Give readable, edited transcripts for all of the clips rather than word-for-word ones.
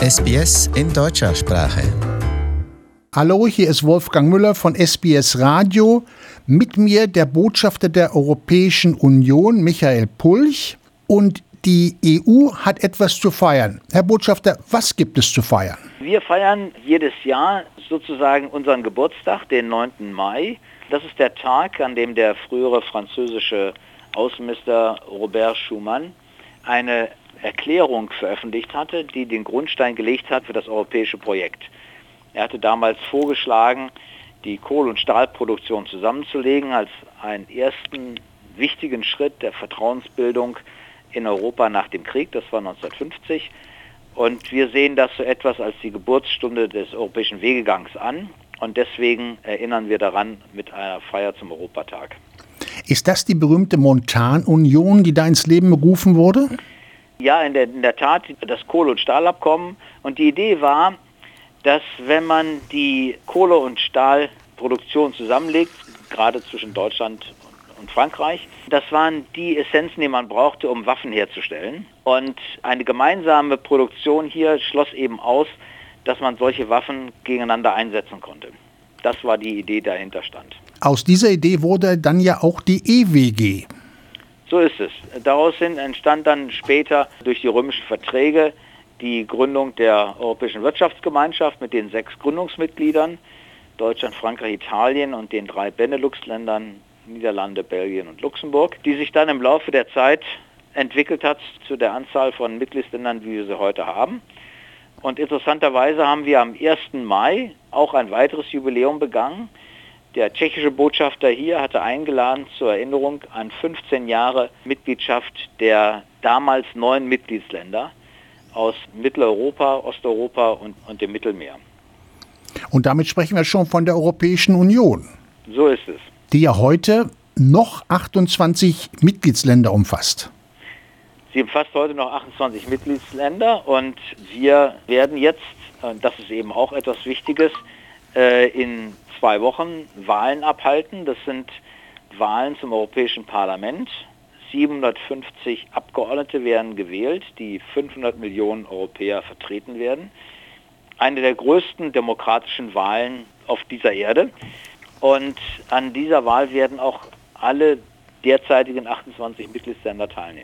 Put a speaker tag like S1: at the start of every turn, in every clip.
S1: SBS in deutscher Sprache.
S2: Hallo, hier ist Wolfgang Müller von SBS Radio. Mit mir der Botschafter der Europäischen Union, Michael Pulch. Und die EU hat etwas zu feiern. Herr Botschafter, was gibt es zu feiern?
S3: Wir feiern jedes Jahr sozusagen unseren Geburtstag, den 9. Mai. Das ist der Tag, an dem der frühere französische Außenminister Robert Schuman eine Erklärung veröffentlicht hatte, die den Grundstein gelegt hat für das europäische Projekt. Er hatte damals vorgeschlagen, die Kohle- und Stahlproduktion zusammenzulegen als einen ersten wichtigen Schritt der Vertrauensbildung in Europa nach dem Krieg. Das war 1950. Und wir sehen das so etwas als die Geburtsstunde des europäischen Wegegangs an. Und deswegen erinnern wir daran mit einer Feier zum Europatag.
S2: Ist das die berühmte Montanunion, die da ins Leben gerufen wurde?
S3: Ja, in der Tat das Kohle- und Stahlabkommen. Und die Idee war, dass wenn man die Kohle- und Stahlproduktion zusammenlegt, gerade zwischen Deutschland und Frankreich, das waren die Essenzen, die man brauchte, um Waffen herzustellen. Und eine gemeinsame Produktion hier schloss eben aus, dass man solche Waffen gegeneinander einsetzen konnte. Das war die Idee, die dahinter stand.
S2: Aus dieser Idee wurde dann ja auch die EWG.
S3: So ist es. Daraus entstand dann später durch die römischen Verträge die Gründung der Europäischen Wirtschaftsgemeinschaft mit den 6 Gründungsmitgliedern, Deutschland, Frankreich, Italien und den 3 Benelux-Ländern, Niederlande, Belgien und Luxemburg, die sich dann im Laufe der Zeit entwickelt hat zu der Anzahl von Mitgliedsländern, wie wir sie heute haben. Und interessanterweise haben wir am 1. Mai auch ein weiteres Jubiläum begangen. Der tschechische Botschafter hier hatte eingeladen zur Erinnerung an 15 Jahre Mitgliedschaft der damals 9 Mitgliedsländer aus Mitteleuropa, Osteuropa und dem Mittelmeer.
S2: Und damit sprechen wir schon von der Europäischen Union.
S3: So ist es.
S2: Die ja heute noch 28 Mitgliedsländer umfasst.
S3: Sie umfasst heute noch 28 Mitgliedsländer und wir werden jetzt, das ist eben auch etwas Wichtiges, in 2 Wochen Wahlen abhalten. Das sind Wahlen zum Europäischen Parlament. 750 Abgeordnete werden gewählt, die 500 Millionen Europäer vertreten werden. Eine der größten demokratischen Wahlen auf dieser Erde. Und an dieser Wahl werden auch alle derzeitigen 28 Mitgliedsländer teilnehmen.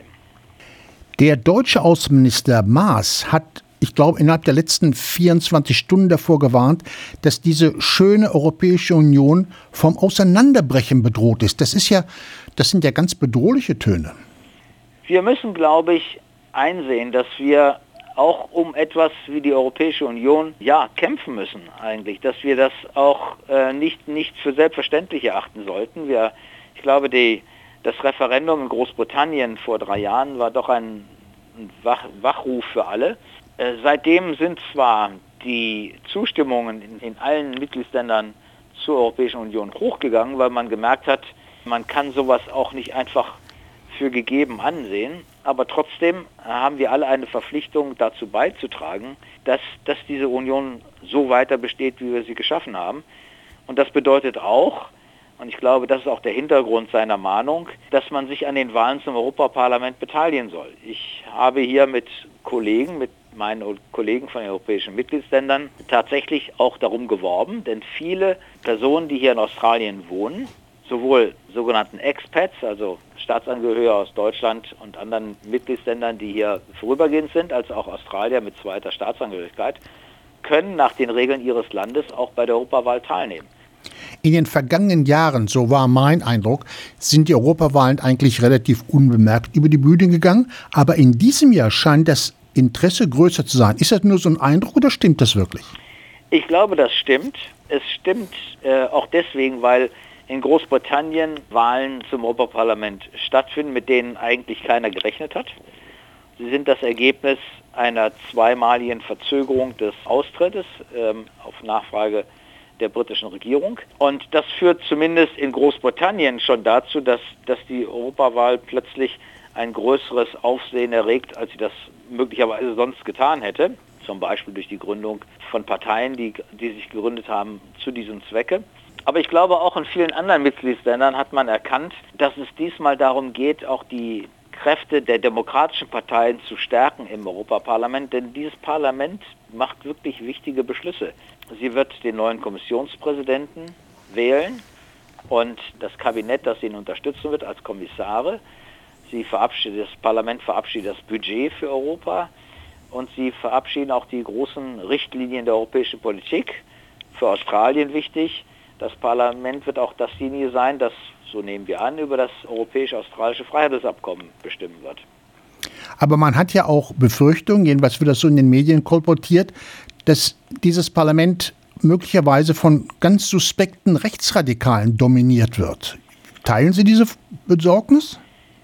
S2: Der deutsche Außenminister Maas hat, ich glaube, innerhalb der letzten 24 Stunden davor gewarnt, dass diese schöne Europäische Union vom Auseinanderbrechen bedroht ist. Das sind ja ganz bedrohliche Töne.
S3: Wir müssen, glaube ich, einsehen, dass wir auch um etwas wie die Europäische Union kämpfen müssen eigentlich, dass wir das auch nicht für selbstverständlich erachten sollten. Ich glaube, das Referendum in Großbritannien vor 3 Jahren war doch ein Wachruf für alle. Seitdem sind zwar die Zustimmungen in allen Mitgliedsländern zur Europäischen Union hochgegangen, weil man gemerkt hat, man kann sowas auch nicht einfach für gegeben ansehen, aber trotzdem haben wir alle eine Verpflichtung dazu beizutragen, dass diese Union so weiter besteht, wie wir sie geschaffen haben. Und das bedeutet auch, und ich glaube, das ist auch der Hintergrund seiner Mahnung, dass man sich an den Wahlen zum Europaparlament beteiligen soll. Ich habe hier mit meinen Kollegen von den europäischen Mitgliedsländern tatsächlich auch darum geworben, denn viele Personen, die hier in Australien wohnen, sowohl sogenannten Expats, also Staatsangehörige aus Deutschland und anderen Mitgliedsländern, die hier vorübergehend sind, als auch Australier mit 2. Staatsangehörigkeit, können nach den Regeln ihres Landes auch bei der Europawahl teilnehmen.
S2: In den vergangenen Jahren, so war mein Eindruck, sind die Europawahlen eigentlich relativ unbemerkt über die Bühne gegangen. Aber in diesem Jahr scheint das Interesse größer zu sein. Ist das nur so ein Eindruck oder stimmt das wirklich?
S3: Ich glaube, das stimmt. Es stimmt auch deswegen, weil in Großbritannien Wahlen zum Europaparlament stattfinden, mit denen eigentlich keiner gerechnet hat. Sie sind das Ergebnis einer 2-maligen Verzögerung des Austrittes auf Nachfrage der britischen Regierung. Und das führt zumindest in Großbritannien schon dazu, dass die Europawahl plötzlich ein größeres Aufsehen erregt, als sie das möglicherweise sonst getan hätte. Zum Beispiel durch die Gründung von Parteien, die sich gegründet haben zu diesem Zwecke. Aber ich glaube, auch in vielen anderen Mitgliedsländern hat man erkannt, dass es diesmal darum geht, auch die Kräfte der demokratischen Parteien zu stärken im Europaparlament, denn dieses Parlament macht wirklich wichtige Beschlüsse. Sie wird den neuen Kommissionspräsidenten wählen und das Kabinett, das ihn unterstützen wird als Kommissare. Das Parlament verabschiedet das Budget für Europa und sie verabschieden auch die großen Richtlinien der europäischen Politik. Für Australien wichtig. Das Parlament wird auch dasjenige sein, das, so nehmen wir an, über das europäisch-australische Freihandelsabkommen bestimmen wird.
S2: Aber man hat ja auch Befürchtungen, jedenfalls wird das so in den Medien kolportiert, dass dieses Parlament möglicherweise von ganz suspekten Rechtsradikalen dominiert wird. Teilen Sie diese Besorgnis?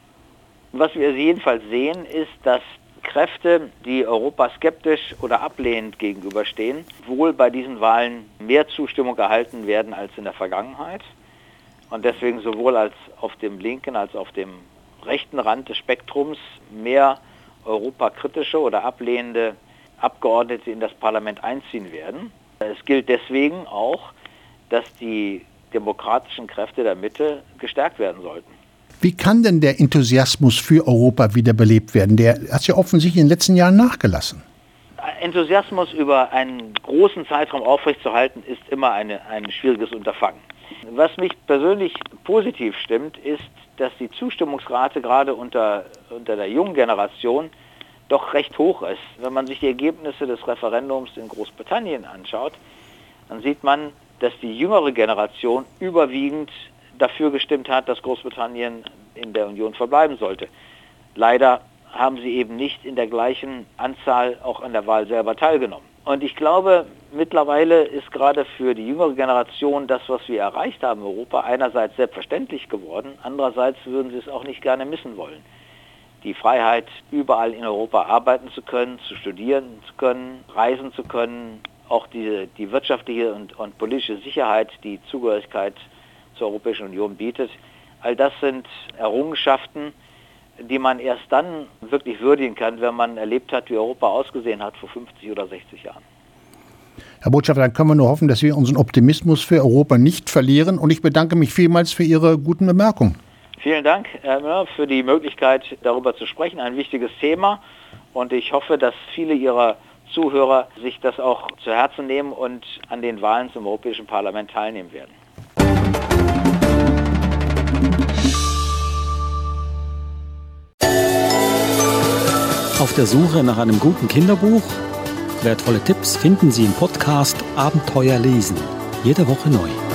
S3: Was wir jedenfalls sehen, ist, dass Kräfte, die Europa skeptisch oder ablehnend gegenüberstehen, wohl bei diesen Wahlen mehr Zustimmung erhalten werden als in der Vergangenheit. Und deswegen sowohl als auf dem linken als auf dem rechten Rand des Spektrums mehr europakritische oder ablehnende Abgeordnete in das Parlament einziehen werden. Es gilt deswegen auch, dass die demokratischen Kräfte der Mitte gestärkt werden sollten.
S2: Wie kann denn der Enthusiasmus für Europa wiederbelebt werden? Der hat ja offensichtlich in den letzten Jahren nachgelassen.
S3: Enthusiasmus über einen großen Zeitraum aufrechtzuerhalten, ist immer ein schwieriges Unterfangen. Was mich persönlich positiv stimmt, ist, dass die Zustimmungsrate gerade unter der jungen Generation doch recht hoch ist. Wenn man sich die Ergebnisse des Referendums in Großbritannien anschaut, dann sieht man, dass die jüngere Generation überwiegend dafür gestimmt hat, dass Großbritannien in der Union verbleiben sollte. Leider haben sie eben nicht in der gleichen Anzahl auch an der Wahl selber teilgenommen. Und ich glaube, mittlerweile ist gerade für die jüngere Generation das, was wir erreicht haben in Europa, einerseits selbstverständlich geworden, andererseits würden sie es auch nicht gerne missen wollen. Die Freiheit, überall in Europa arbeiten zu können, zu studieren zu können, reisen zu können, auch die wirtschaftliche und politische Sicherheit, die Zugehörigkeit zur Europäischen Union bietet. All das sind Errungenschaften, die man erst dann wirklich würdigen kann, wenn man erlebt hat, wie Europa ausgesehen hat vor 50 oder 60 Jahren.
S2: Herr Botschafter, dann können wir nur hoffen, dass wir unseren Optimismus für Europa nicht verlieren. Und ich bedanke mich vielmals für Ihre guten Bemerkungen.
S3: Vielen Dank, Herr Müller, für die Möglichkeit, darüber zu sprechen. Ein wichtiges Thema. Und ich hoffe, dass viele Ihrer Zuhörer sich das auch zu Herzen nehmen und an den Wahlen zum Europäischen Parlament teilnehmen werden.
S4: Auf der Suche nach einem guten Kinderbuch? Wertvolle Tipps finden Sie im Podcast Abenteuer lesen. Jede Woche neu.